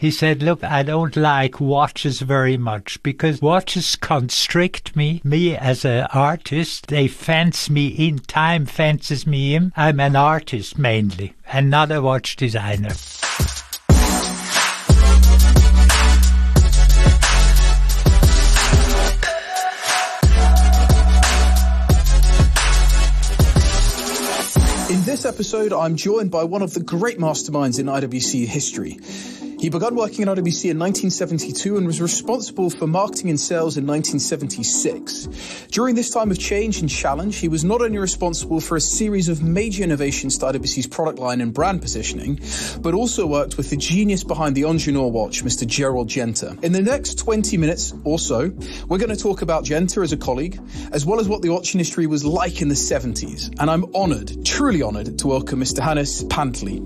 He said, look, I don't like watches very much because watches constrict me as an artist. They fence me in. Time fences me in. I'm an artist mainly and not a watch designer. In this episode, I'm joined by one of the great masterminds in IWC history. He began working at IWC in 1972 and was responsible for marketing and sales in 1976. During this time of change and challenge, he was not only responsible for a series of major innovations to IWC's product line and brand positioning, but also worked with the genius behind the Ingenieur watch, Mr. Gerald Genter. In the next 20 minutes or so, we're going to talk about Genter as a colleague, as well as what the watch industry was like in the 70s. And I'm honoured, truly honoured, to welcome Mr. Hannes Pantley.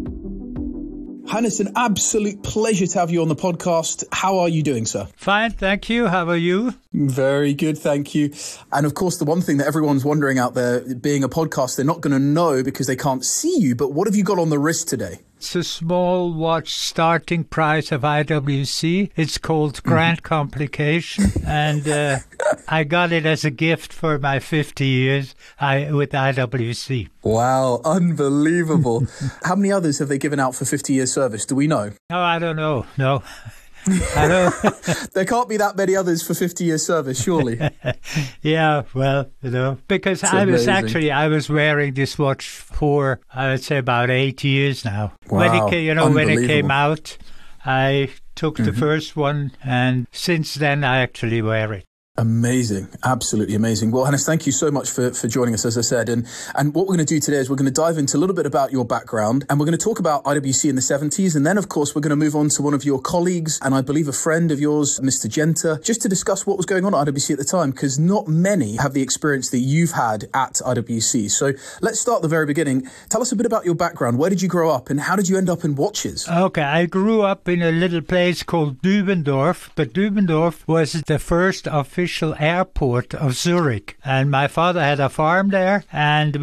Hannes, an absolute pleasure to have you on the podcast. How are you doing, sir? Fine, thank you. How are you? Very good, thank you. And of course, the one thing that everyone's wondering out there, being a podcast, they're not going to know because they can't see you, but what have you got on the wrist today? It's a small watch starting price of IWC. It's called Grand Complication, and I got it as a gift for my 50 years with IWC. Wow, unbelievable. How many others have they given out for 50 years service? Do we know? Oh, I don't know. No. I don't. There can't be that many others for 50 years service, surely. Yeah, well, because I was wearing this watch for, I would say, about 8 years now. Wow, when it came out, I took the first one, and since then I actually wear it. Amazing. Absolutely amazing. Well, Hannes, thank you so much for joining us, as I said. And what we're going to do today is we're going to dive into a little bit about your background, and we're going to talk about IWC in the 70s. And then, of course, we're going to move on to one of your colleagues, and I believe a friend of yours, Mr. Genter, just to discuss what was going on at IWC at the time, because not many have the experience that you've had at IWC. So let's start at the very beginning. Tell us a bit about your background. Where did you grow up, and how did you end up in watches? Okay, I grew up in a little place called Dübendorf, but Dübendorf was the first official airport of Zurich, and my father had a farm there, and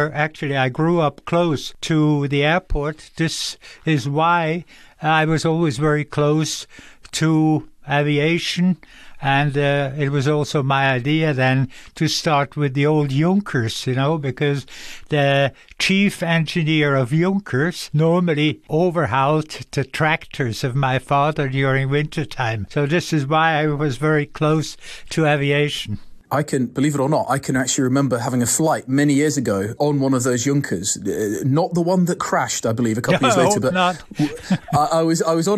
I grew up close to the airport. This is why I was always very close to aviation, and it was also my idea then to start with the old Junkers, because the chief engineer of Junkers normally overhauled the tractors of my father during wintertime. So this is why I was very close to aviation. I can, believe it or not, I can actually remember having a flight many years ago on one of those Junkers, not the one that crashed, I believe, a couple of years later, but not. I was on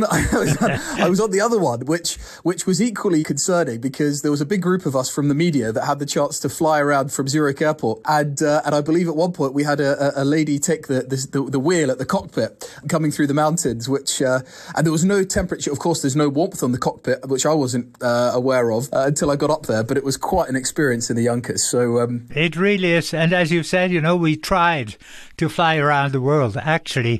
the other one, which was equally concerning because there was a big group of us from the media that had the chance to fly around from Zurich Airport, and I believe at one point we had a lady take the wheel at the cockpit coming through the mountains, which and there was no temperature. Of course, there's no warmth on the cockpit, which I wasn't aware of until I got up there, but it was quite an experience in the Junkers. So it really is. And as you said, we tried to fly around the world. Actually,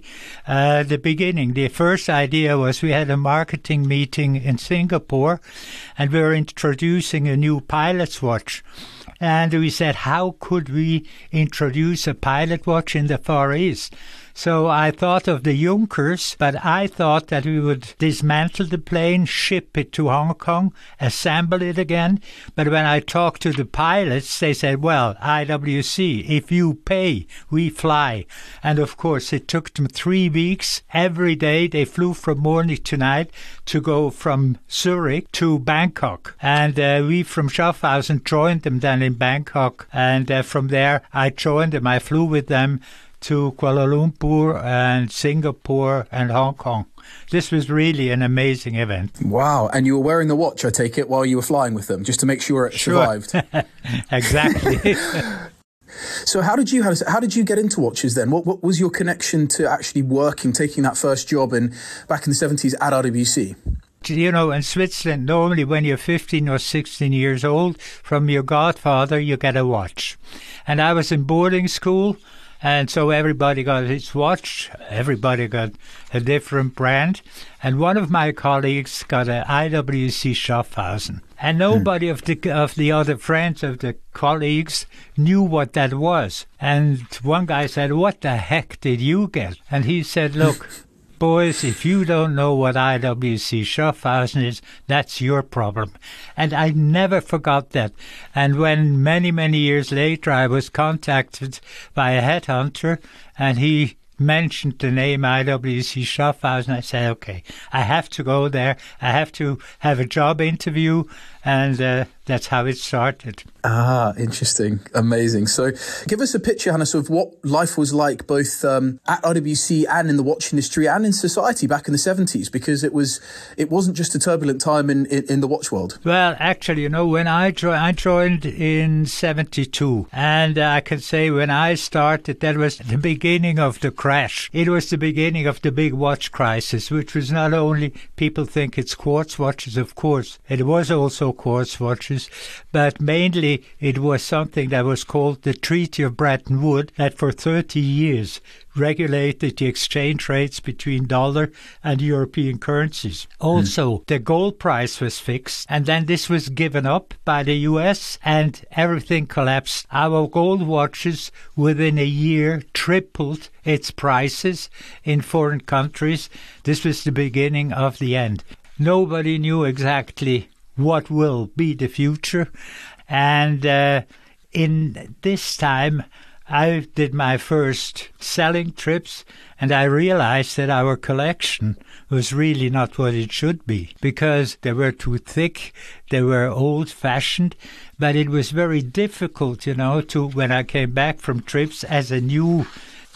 the first idea was we had a marketing meeting in Singapore, and we were introducing a new pilot's watch. And we said, how could we introduce a pilot watch in the Far East? So I thought of the Junkers, but I thought that we would dismantle the plane, ship it to Hong Kong, assemble it again. But when I talked to the pilots, they said, well, IWC, if you pay, we fly. And of course, it took them 3 weeks. Every day they flew from morning to night to go from Zurich to Bangkok. And we from Schaffhausen joined them then in Bangkok. And from there, I joined them. I flew with them to Kuala Lumpur and Singapore and Hong Kong. This was really an amazing event. Wow. And you were wearing the watch, I take it, while you were flying with them, just to make sure it survived. Exactly. So how did you get into watches then? What was your connection to actually working, taking that first job back in the 70s at IWC? In Switzerland, normally when you're 15 or 16 years old, from your godfather, you get a watch. And I was in boarding school, and so everybody got his watch. Everybody got a different brand. And one of my colleagues got an IWC Schaffhausen. And nobody of the other friends of the colleagues knew what that was. And one guy said, what the heck did you get? And he said, look, boys, if you don't know what IWC Schaffhausen is, that's your problem. And I never forgot that. And when many, many years later I was contacted by a headhunter and he mentioned the name IWC Schaffhausen, I said, okay, I have to go there. I have to have a job interview. And that's how it started. Ah, interesting. Amazing. So give us a picture, Hannes, of what life was like both at IWC and in the watch industry and in society back in the 70s, because it wasn't just a turbulent time in the watch world. Well, actually, when I joined in 72, and I can say when I started, that was the beginning of the crash. It was the beginning of the big watch crisis, which was not only people think it's quartz watches, of course. It was also quartz watches, but mainly it was something that was called the Treaty of Bretton Woods, that for 30 years regulated the exchange rates between dollar and European currencies. Also, the gold price was fixed, and then this was given up by the US and everything collapsed. Our gold watches within a year tripled its prices in foreign countries. This was the beginning of the end. Nobody knew exactly what will be the future. And in this time, I did my first selling trips, and I realized that our collection was really not what it should be, because they were too thick, they were old-fashioned, but it was very difficult, when I came back from trips as a new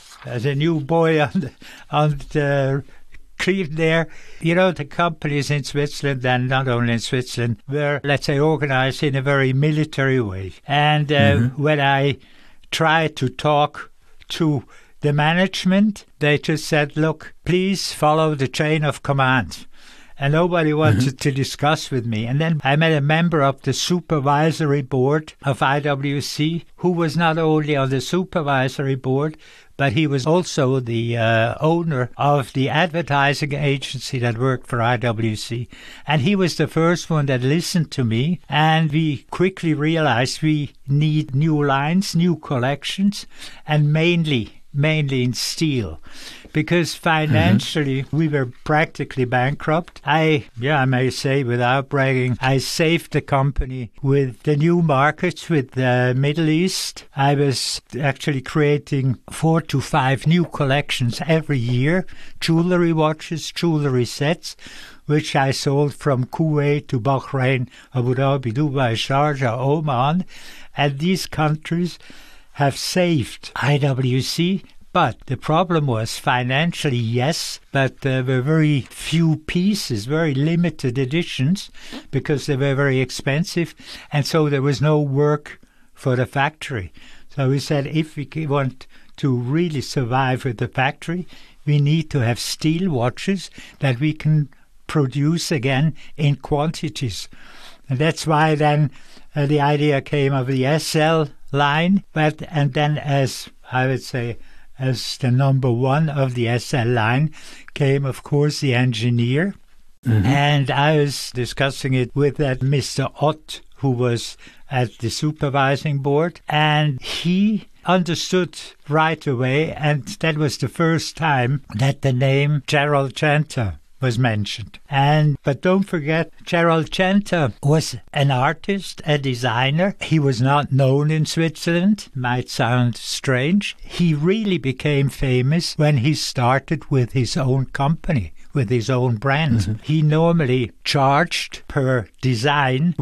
boy on the creep there. The companies in Switzerland, and not only in Switzerland, were, let's say, organized in a very military way. And when I tried to talk to the management, they just said, look, please follow the chain of command. And nobody wanted to discuss with me. And then I met a member of the supervisory board of IWC, who was not only on the supervisory board, but he was also the owner of the advertising agency that worked for IWC. And he was the first one that listened to me. And we quickly realized we need new lines, new collections, and mainly in steel. Because financially, we were practically bankrupt. I may say without bragging, I saved the company with the new markets, with the Middle East. I was actually creating 4 to 5 new collections every year, jewelry watches, jewelry sets, which I sold from Kuwait to Bahrain, Abu Dhabi, Dubai, Sharjah, Oman. And these countries have saved IWC. But the problem was financially, yes, but there were very few pieces, very limited editions, because they were very expensive, and so there was no work for the factory. So we said, if we want to really survive with the factory, we need to have steel watches that we can produce again in quantities. And that's why then the idea came of the SL line, and then as I would say, as the number one of the SL line came, of course, the engineer. And I was discussing it with that Mr. Ott, who was at the supervising board, and he understood right away, and that was the first time that the name Gerald Genta was mentioned. But don't forget, Gerald Genta was an artist, a designer. He was not known in Switzerland. Might sound strange. He really became famous when he started with his own company, with his own brand. He normally charged per design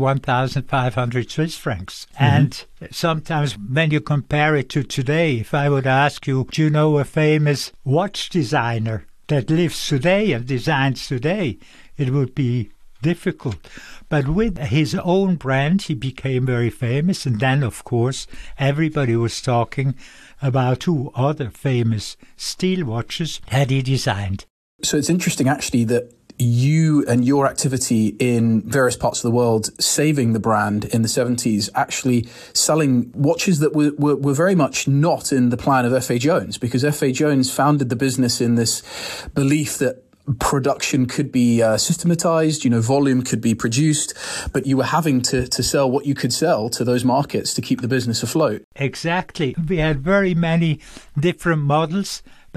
1,500 Swiss francs. And sometimes when you compare it to today, if I would ask you, do you know a famous watch designer that lives today and designs today, it would be difficult. But with his own brand, he became very famous. And then, of course, everybody was talking about 2 other famous steel watches that he designed. So it's interesting, actually, that you and your activity in various parts of the world, saving the brand in the 70s, actually selling watches that were very much not in the plan of F.A. Jones, because F.A. Jones founded the business in this belief that production could be systematized, volume could be produced, but you were having to sell what you could sell to those markets to keep the business afloat. Exactly. We had very many different models, but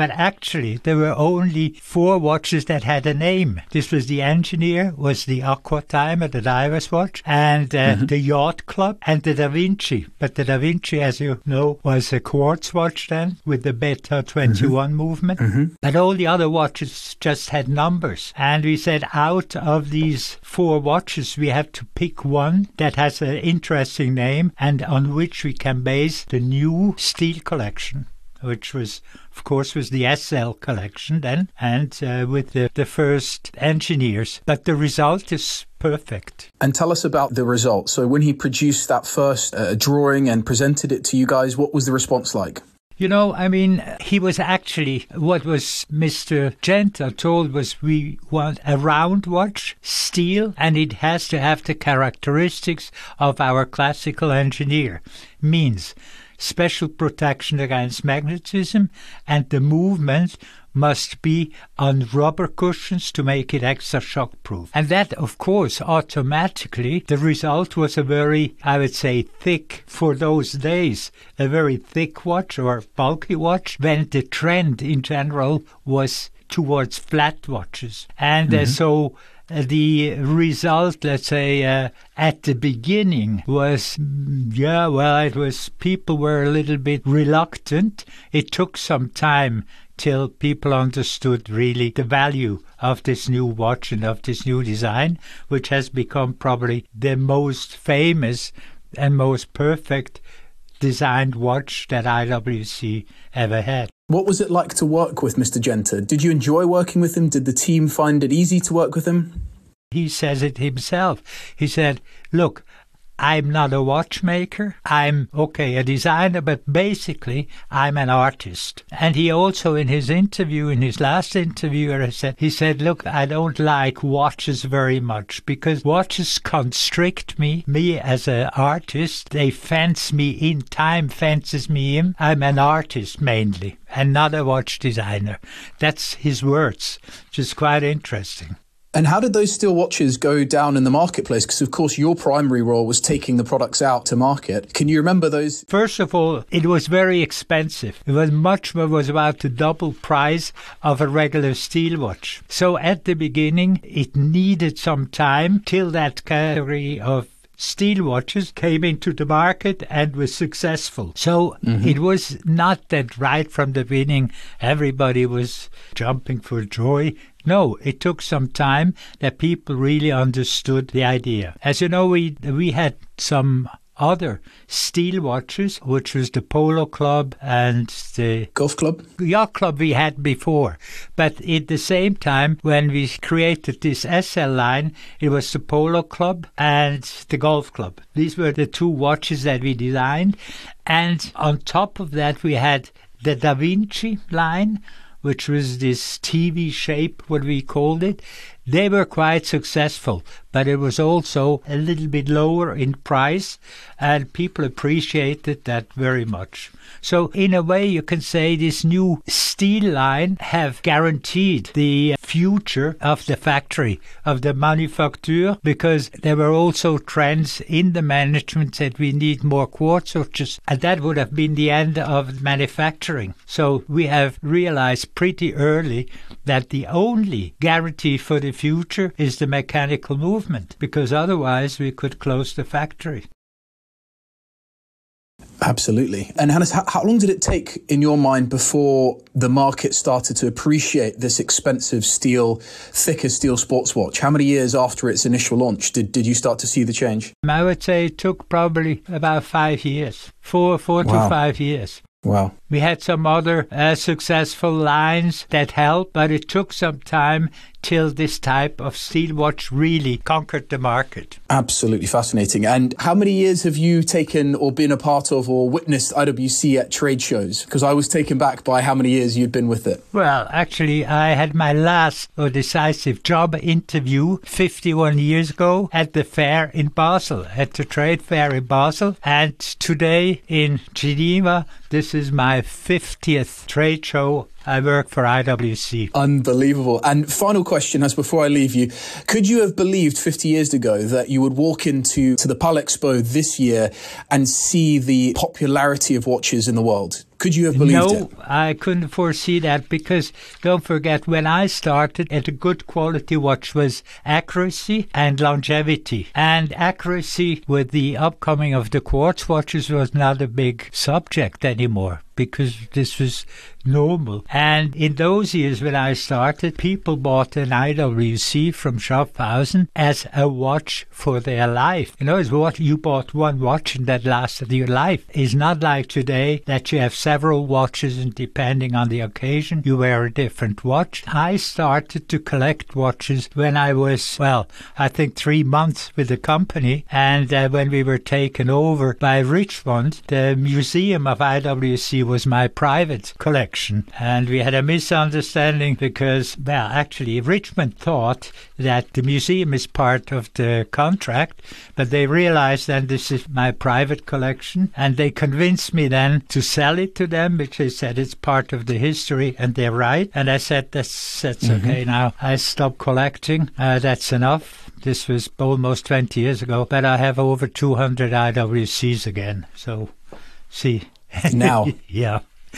But actually, there were only 4 watches that had a name. This was the Engineer, was the Aqua Timer, the diver's watch, and the Yacht Club, and the Da Vinci. But the Da Vinci, as you know, was a quartz watch then, with the Beta 21 movement. But all the other watches just had numbers. And we said, out of these 4 watches, we have to pick one that has an interesting name and on which we can base the new steel collection, which was, of course, was the SL collection then, and with the first Engineers. But the result is perfect. And tell us about the result. So when he produced that first drawing and presented it to you guys, what was the response like? You know, I mean, he was actually, what was Mr. Genta told was, we want a round watch, steel, and it has to have the characteristics of our classical Engineer. Means special protection against magnetism, and the movement must be on rubber cushions to make it extra shockproof. And that, of course, automatically, the result was a very, I would say, thick, for those days, a very thick watch or bulky watch, when the trend in general was towards flat watches. And so the result, let's say, at the beginning was, it was, people were a little bit reluctant. It took some time till people understood really the value of this new watch and of this new design, which has become probably the most famous and most perfect designed watch that IWC ever had. What was it like to work with Mr. Genta? Did you enjoy working with him? Did the team find it easy to work with him? He says it himself. He said, look, I'm not a watchmaker. I'm, a designer, but basically I'm an artist. And he also, in his interview, in his last interview, he said, look, I don't like watches very much because watches constrict me as an artist. They fence me in. Time fences me in. I'm an artist mainly and not a watch designer. That's his words, which is quite interesting. And how did those steel watches go down in the marketplace? Because, of course, your primary role was taking the products out to market. Can you remember those? First of all, it was very expensive. It was about the double price of a regular steel watch. So at the beginning, it needed some time till that category of steel watches came into the market and was successful. So it was not that right from the beginning everybody was jumping for joy. No, it took some time that people really understood the idea. As you know, we had some other steel watches, which was the Polo Club and the Golf Club? Yacht Club we had before. But at the same time, when we created this SL line, it was the Polo Club and the Golf Club. These were the 2 watches that we designed. And on top of that, we had the Da Vinci line, which was this TV shape, what we called it. They were quite successful, but it was also a little bit lower in price, and people appreciated that very much. So in a way, you can say this new steel line have guaranteed the future of the factory, of the manufacture, because there were also trends in the management that we need more quartz watches, and that would have been the end of manufacturing. So we have realized pretty early that the only guarantee for the future is the mechanical movement, because otherwise we could close the factory. Absolutely. And Hannes, how long did it take in your mind before the market started to appreciate this expensive steel, thicker steel sports watch? How many years after its initial launch did you start to see the change? I would say it took probably about 5 years, four to 5 years. Wow. We had some other successful lines that helped, but it took some time till this type of steel watch really conquered the market. Absolutely fascinating. And how many years have you taken or been a part of or witnessed IWC at trade shows? Because I was taken back by how many years you'd been with it. Well, actually, I had my last decisive job interview 51 years ago at the fair in Basel, at the trade fair in Basel. And today in Geneva, this is my 50th trade show. I work for IWC. Unbelievable. And final question, as before I leave you, could you have believed 50 years ago that you would walk into the PAL Expo this year and see the popularity of watches in the world? Could you have believed it? No, I couldn't foresee that because don't forget, when I started, a good quality watch was accuracy and longevity. And accuracy with the upcoming of the quartz watches was not a big subject anymore, because this was normal. And in those years when I started, people bought an IWC from Schaffhausen as a watch for their life. You know, it's what you bought one watch and that lasted your life. It's not like today that you have several watches and depending on the occasion, you wear a different watch. I started to collect watches when I was, I think 3 months with the company. And when we were taken over by Richmond, the museum of IWC was my private collection. And we had a misunderstanding because, actually, Richmond thought that the museum is part of the contract, but they realized then this is my private collection. And they convinced me then to sell it to them, which they said it's part of the history, and they're right. And I said, that's okay now. I stopped collecting. That's enough. This was almost 20 years ago, but I have over 200 IWCs again. So, see. Now. Yeah.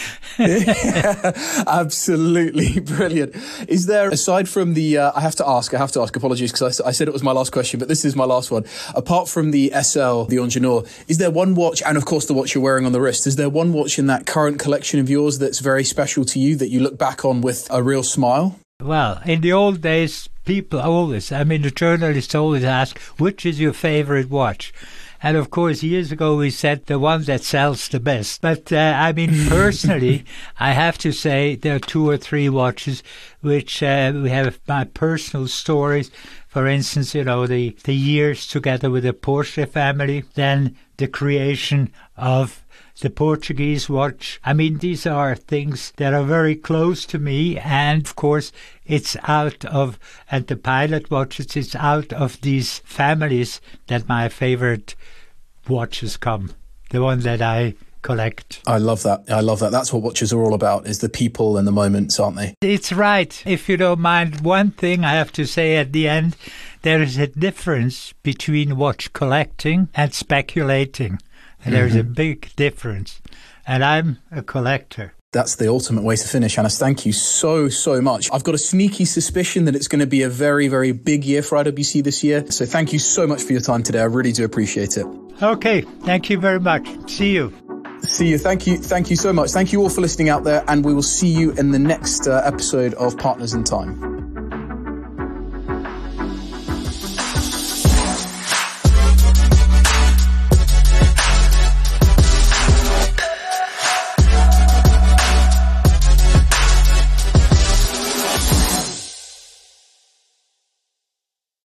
Absolutely brilliant. Is there, aside from the, I have to ask, apologies, because I said it was my last question, but this is my last one. Apart from the SL, the Ingenieur, is there one watch, and of course the watch you're wearing on the wrist, is there one watch in that current collection of yours that's very special to you that you look back on with a real smile? Well, in the old days, people always, the journalists always ask, which is your favorite watch? And of course, years ago, we said the one that sells the best. But personally, I have to say there are 2 or 3 watches which we have my personal stories. For instance, the years together with the Porsche family, then the creation of the Portuguese watch. These are things that are very close to me. And of course, it's out of, and the Pilot watches, it's out of these families that my favorite watches come. The one that I collect. I love that. That's what watches are all about, is the people and the moments, aren't they? It's right. If you don't mind, one thing I have to say at the end, there is a difference between watch collecting and speculating. And there's a big difference. And I'm a collector. That's the ultimate way to finish. Hannes, thank you so, so much. I've got a sneaky suspicion that it's going to be a very, very big year for IWC this year. So thank you so much for your time today. I really do appreciate it. Okay. Thank you very much. See you. See you. Thank you. Thank you so much. Thank you all for listening out there. And we will see you in the next episode of Partners in Time.